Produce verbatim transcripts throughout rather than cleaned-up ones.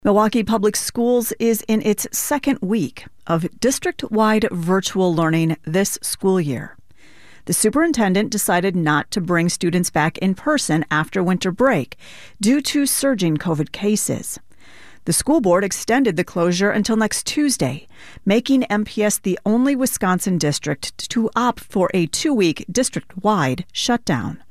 Milwaukee Public Schools is in its second week of district-wide virtual learning this school year. The superintendent decided not to bring students back in person after winter break due to surging COVID cases. The school board extended the closure until next Tuesday, making M P S the only Wisconsin district to opt for a two-week district-wide shutdown.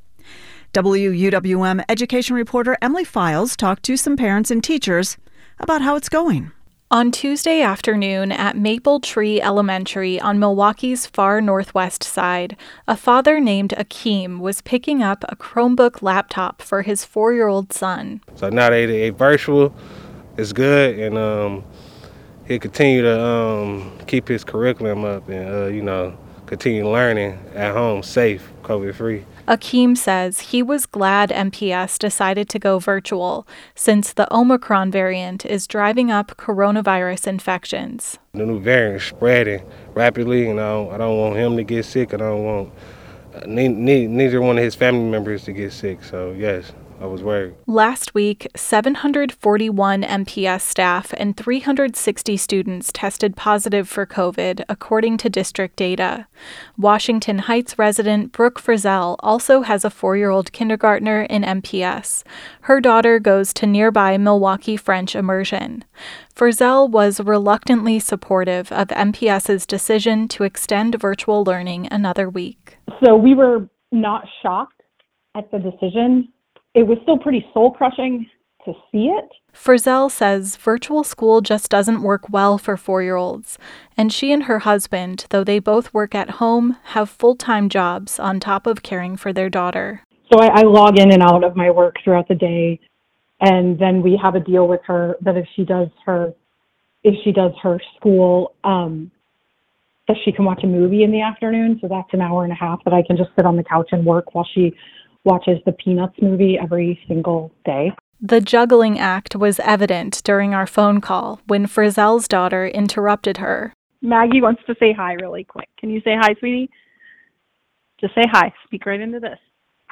W U W M education reporter Emily Files talked to some parents and teachers about how it's going. On Tuesday afternoon at Maple Tree Elementary on Milwaukee's far northwest side, a father named Akeem was picking up a Chromebook laptop for his four-year-old son. So now they, they virtual is good, and um, he'll continue to um, keep his curriculum up and, uh, you know, continue learning at home safe, COVID-free. Akeem says he was glad M P S decided to go virtual since the Omicron variant is driving up coronavirus infections. The new variant is spreading rapidly, and I don't, I don't want him to get sick. I don't want uh, ne- ne- neither one of his family members to get sick. So, yes, I was worried. Last week, seven hundred forty-one M P S staff and three hundred sixty students tested positive for COVID, according to district data. Washington Heights resident Brooke Frizzell also has a four-year-old kindergartner in M P S. Her daughter goes to nearby Milwaukee French Immersion. Frizzell was reluctantly supportive of MPS's decision to extend virtual learning another week. So we were not shocked at the decision. It was still pretty soul-crushing to see it. Frizzell says virtual school just doesn't work well for four-year-olds, and she and her husband, though they both work at home, have full-time jobs on top of caring for their daughter. So I, I log in and out of my work throughout the day, and then we have a deal with her that if she does her, if she does her school, um, that she can watch a movie in the afternoon. So that's an hour and a half that I can just sit on the couch and work while she watches the Peanuts movie every single day. The juggling act was evident during our phone call when Frizzell's daughter interrupted her. Maggie wants to say hi really quick. Can you say hi, sweetie? Just say hi. Speak right into this.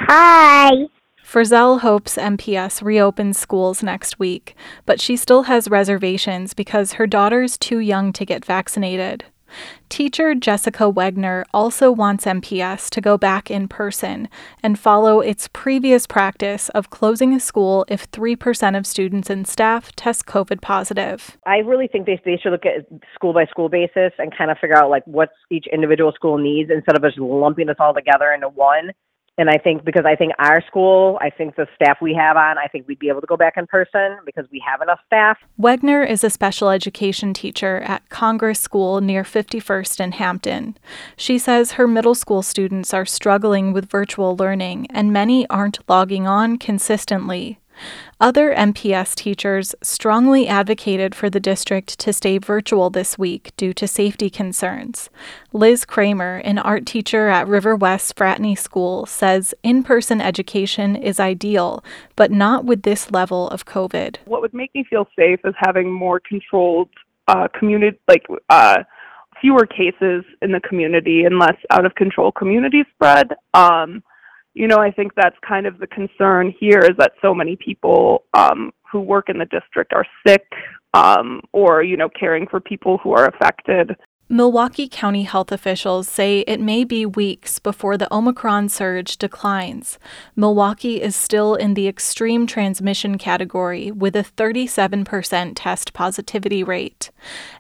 Hi. Frizzell hopes M P S reopens schools next week, but she still has reservations because her daughter's too young to get vaccinated. Teacher Jessica Wegner also wants M P S to go back in person and follow its previous practice of closing a school if three percent of students and staff test COVID positive. I really think they, they should look at school by school basis and kind of figure out like what each individual school needs instead of just lumping us all together into one. And I think because I think our school, I think the staff we have on, I think we'd be able to go back in person because we have enough staff. Wegner is a special education teacher at Congress School near fifty-first in Hampton. She says her middle school students are struggling with virtual learning and many aren't logging on consistently. Other M P S teachers strongly advocated for the district to stay virtual this week due to safety concerns. Liz Kramer, an art teacher at River West Fratney School, says in-person education is ideal, but not with this level of COVID. What would make me feel safe is having more controlled uh, community, like uh, fewer cases in the community and less out-of-control community spread. Um, You know, I think that's kind of the concern here is that so many people um, who work in the district are sick um, or, you know, caring for people who are affected. Milwaukee County health officials say it may be weeks before the Omicron surge declines. Milwaukee is still in the extreme transmission category with a thirty-seven percent test positivity rate.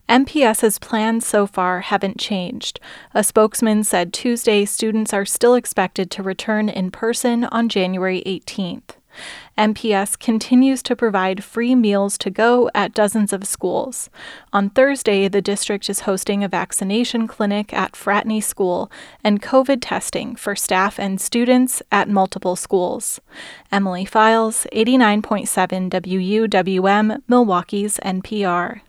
MPS's plans so far haven't changed. A spokesman said Tuesday students are still expected to return in person on January eighteenth. M P S continues to provide free meals to go at dozens of schools. On Thursday, the district is hosting a vaccination clinic at Fratney School and COVID testing for staff and students at multiple schools. Emily Files, eighty-nine point seven W U W M, Milwaukee's N P R.